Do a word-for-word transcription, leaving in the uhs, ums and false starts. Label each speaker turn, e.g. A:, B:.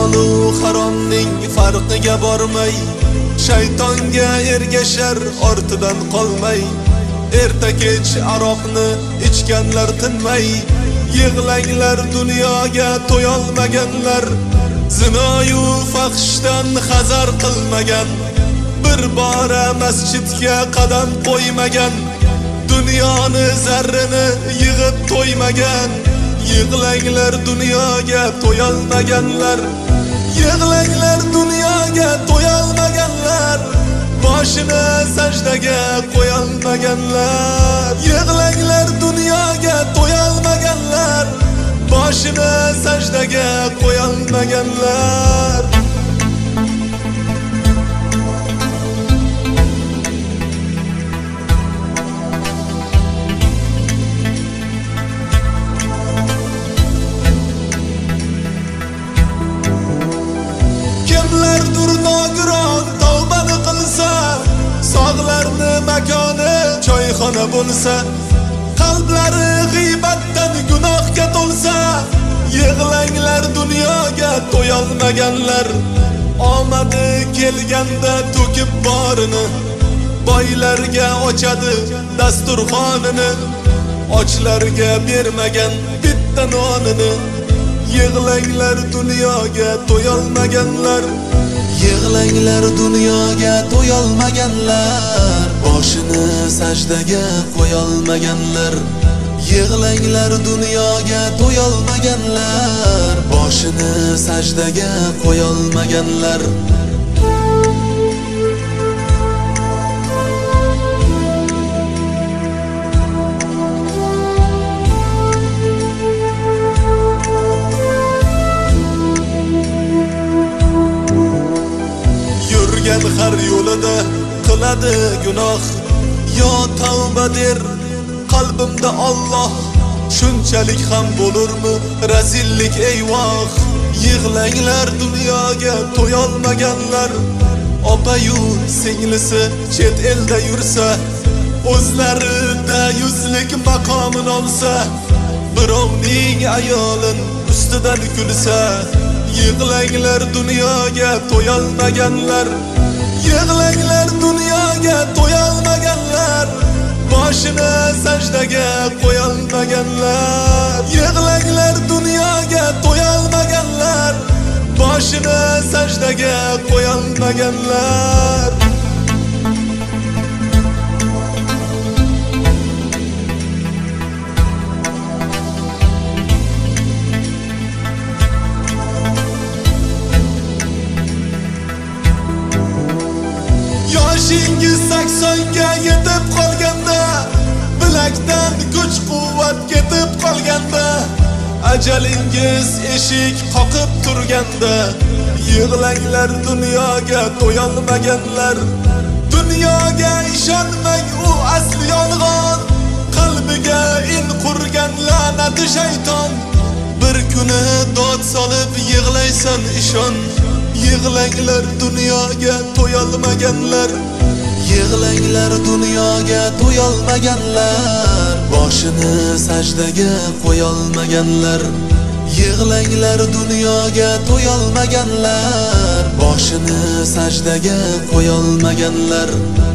A: halolu haromning farqiga bormay, shaytonga ergashar ortidan qolmay, erta kech aroqni ichganlar tinmay, yig'langlar dunyoga to'yolmaganlar, zinoyu fahshdan hazar qilmagan, bir bora masjidga qadam qo'ymagan, dunyoni zarrini yig'ib to'ymagan, yig'langlar dunyoga to'yolmaganlar, yig'langlar dunyoga to'yolmaganlar, boshini sajdaga qo'yolmaganlar, yig'langlar dunyoga to'yolmaganlar, boshini sajdaga qo'yolmaganlar. Kimlardir nogiron tavbani qilsa, sog'larni makoni choyxona bo'lsa, qalblari g'iybatdan gunohga to'lsa, yig'langlar dunyoga to'yolmaganlar, omadi kelganda to'kib borini, boylarga ochadi dasturxonini, ochlarga bermagan bitta nonini, yig'langlar dunyoga to'yolmaganlar, yig'langlar dunyoga to'yolmaganlar, boshini sajdaga qo'yolmaganlar, yig'langlar dunyoga to'yolmaganlar, boshini sajdaga qo'yolmaganlar. Har yo'lida qiladi gunoh, yo tavba der qalbimda Alloh, shunchalik ham bo'lurmi razillik eyvoh, yig'langlar dunyoga to'yolmaganlar, opa-yu singlisi chet elda yursa, o'zlarida yuzlik maqomin olsa, birovning ayolin ustidan kulsa, yig'langlar dunyoga to'yolmaganlar, yig'langlar dunyoga to'yolmaganlar, boshini sajdaga qo'yolmaganlar, yig'langlar dunyoga to'yolmaganlar, boshini sajdaga qo'yolmaganlar. Yoshingiz saksonga yetib qolganda, bilakdan kuch quvvat ketib qolganda, ajalingiz eshik qoqib turganda, yig'langlar dunyoga to'yolmaganlar, dunyoga ishonmang, u asli yolg'on, qalbiga in qurgan la'nati shayton, bir kuni dod solib yig'laysan ishon, yig'langlar dunyoga to'yolmaganlar, yig'langlar dunyoga to'yolmaganlar, boshini sajdaga qo'yolmaganlar, yig'langlar dunyoga to'yolmaganlar, boshini sajdaga qo'yolmaganlar.